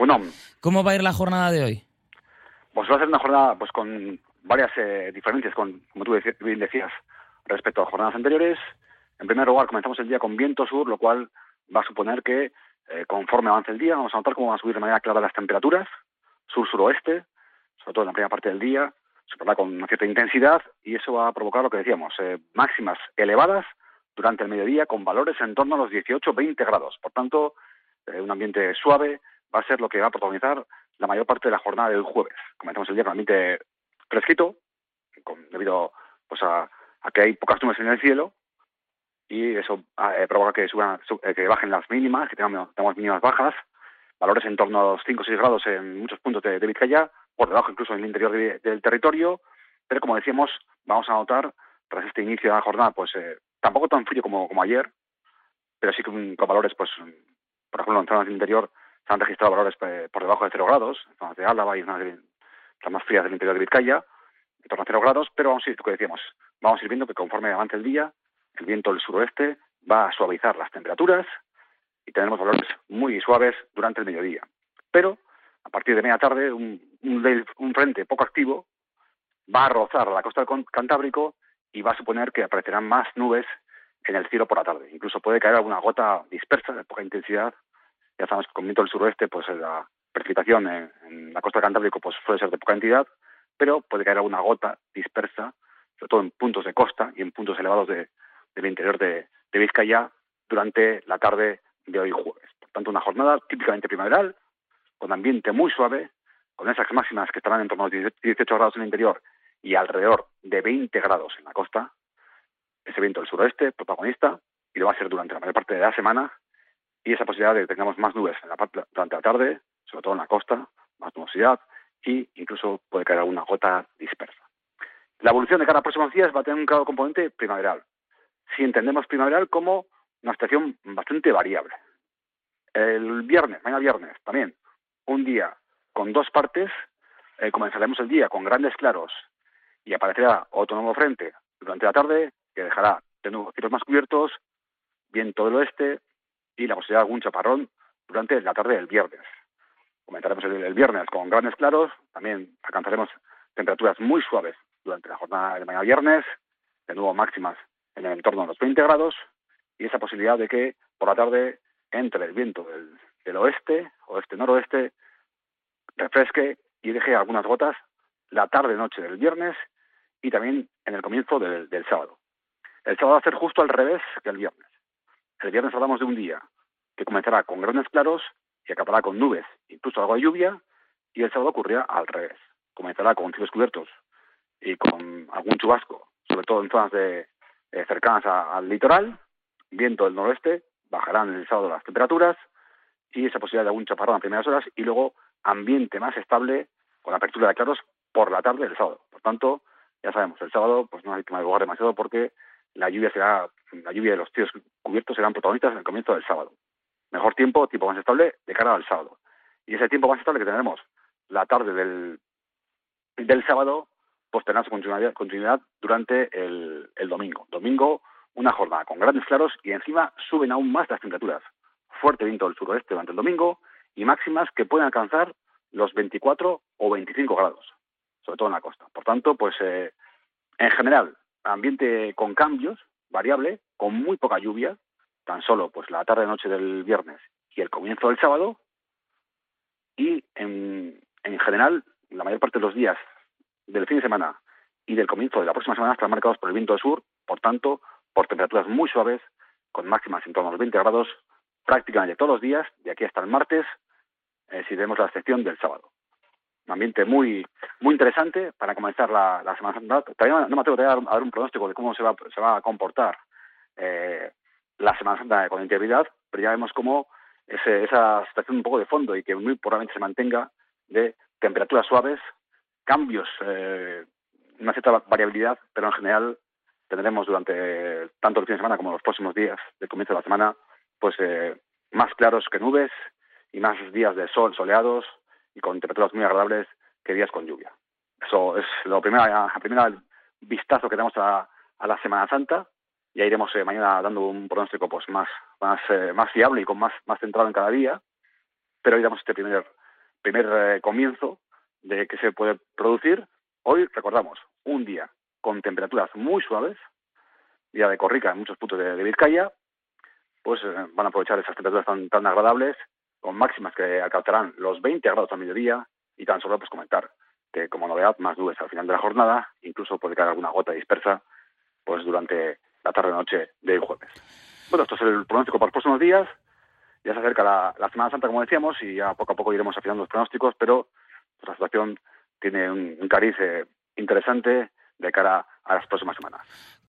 Egunon. ¿Cómo va a ir la jornada de hoy? Pues va a ser una jornada pues con varias diferencias, como tú bien decías, respecto a jornadas anteriores. En primer lugar, comenzamos el día con viento sur, lo cual va a suponer que conforme avance el día vamos a notar cómo van a subir de manera clara las temperaturas, sur-suroeste, sobre todo en la primera parte del día, superará con una cierta intensidad y eso va a provocar lo que decíamos, máximas elevadas durante el mediodía con valores en torno a los 18-20 grados. Por tanto, un ambiente suave va a ser lo que va a protagonizar la mayor parte de la jornada del jueves. Comenzamos el día con un ambiente fresquito, debido pues a que hay pocas nubes en el cielo, y eso provoca que bajen las mínimas, que tengamos mínimas bajas, valores en torno a los 5 o 6 grados en muchos puntos de Vizcaya, por debajo incluso en el interior del territorio, pero como decíamos, vamos a notar, tras este inicio de la jornada, pues tampoco tan frío como ayer, pero sí con valores, pues por ejemplo, en zonas del interior se han registrado valores por debajo de 0 grados, en zonas de Álava y en zonas las más frías del interior de Vizcaya, en torno a 0 grados, pero vamos a ir, lo que decíamos, vamos a ir viendo que conforme avance el día, el viento del suroeste va a suavizar las temperaturas y tendremos valores muy suaves durante el mediodía. Pero a partir de media tarde, un frente poco activo va a rozar la costa del Cantábrico y va a suponer que aparecerán más nubes en el cielo por la tarde. Incluso puede caer alguna gota dispersa de poca intensidad. Ya sabemos que con viento del suroeste, pues la precipitación en la costa del Cantábrico pues suele ser de poca entidad, pero puede caer alguna gota dispersa, sobre todo en puntos de costa y en puntos elevados del interior de Vizcaya durante la tarde de hoy jueves. Por tanto, una jornada típicamente primaveral, con ambiente muy suave, con esas máximas que estarán en torno a los 18 grados en el interior y alrededor de 20 grados en la costa. Ese viento del suroeste, protagonista, y lo va a ser durante la mayor parte de la semana, y esa posibilidad de que tengamos más nubes durante la tarde, sobre todo en la costa, más nubosidad, y incluso puede caer alguna gota dispersa. La evolución de cada próximos días va a tener un claro componente primaveral. Si entendemos primaveral como una estación bastante variable. El viernes, mañana viernes, también, un día con dos partes, comenzaremos el día con grandes claros y aparecerá otro nuevo frente durante la tarde que dejará de nuevo cielos más cubiertos, viento del oeste y la posibilidad de algún chaparrón durante la tarde del viernes. Comenzaremos el viernes con grandes claros, también alcanzaremos temperaturas muy suaves durante la jornada de mañana viernes, de nuevo máximas en el entorno de los 20 grados, y esa posibilidad de que por la tarde entre el viento del oeste-noroeste, refresque y deje algunas gotas la tarde-noche del viernes y también en el comienzo del sábado. El sábado va a ser justo al revés que el viernes. El viernes hablamos de un día que comenzará con grandes claros y acabará con nubes, incluso algo de lluvia, y el sábado ocurrirá al revés. Comenzará con cielos cubiertos y con algún chubasco, sobre todo en zonas cercanas al litoral, viento del noroeste, bajarán el sábado las temperaturas y esa posibilidad de algún chaparrón a primeras horas y luego ambiente más estable con apertura de claros por la tarde del sábado. Por tanto, ya sabemos, el sábado pues no hay que madrugar demasiado porque la lluvia de los cielos cubiertos serán protagonistas en el comienzo del sábado. Mejor tiempo más estable de cara al sábado. Y ese tiempo más estable que tendremos la tarde del sábado, pues tendrá su continuidad durante el domingo. Domingo, una jornada con grandes claros y encima suben aún más las temperaturas. Fuerte viento del suroeste durante el domingo y máximas que pueden alcanzar los 24 o 25 grados, sobre todo en la costa. Por tanto, pues en general, ambiente con cambios, variable, con muy poca lluvia, tan solo pues la tarde-noche del viernes y el comienzo del sábado, y en general, la mayor parte de los días del fin de semana y del comienzo de la próxima semana están marcados por el viento del sur, por tanto, por temperaturas muy suaves, con máximas en torno a los 20 grados, prácticamente todos los días, de aquí hasta el martes, si vemos la excepción del sábado. Un ambiente muy muy interesante para comenzar la Semana Santa. Todavía no me atrevo a dar un pronóstico de cómo se va a comportar la Semana Santa con integridad, pero ya vemos cómo esa situación un poco de fondo y que muy probablemente se mantenga de temperaturas suaves, cambios, una cierta variabilidad, pero en general tendremos durante tanto el fin de semana como los próximos días del comienzo de la semana, pues más claros que nubes y más días de sol soleados y con temperaturas muy agradables que días con lluvia. Eso es la primera vistazo que damos a la Semana Santa. Ya iremos mañana dando un pronóstico pues más fiable y con más centrado en cada día, pero hoy damos este primer primer comienzo de que se puede producir. Hoy, recordamos, un día con temperaturas muy suaves, día de corrica en muchos puntos de Vizcaya, pues van a aprovechar esas temperaturas tan agradables, con máximas que alcanzarán los 20 grados al mediodía, y tan solo pues comentar que como novedad más nubes al final de la jornada, incluso puede caer alguna gota dispersa pues durante la tarde-noche del jueves. Bueno, esto es el pronóstico para los próximos días. Ya se acerca la Semana Santa, como decíamos, y ya poco a poco iremos afinando los pronósticos, pero pues, la situación tiene un cariz interesante de cara a las próximas semanas.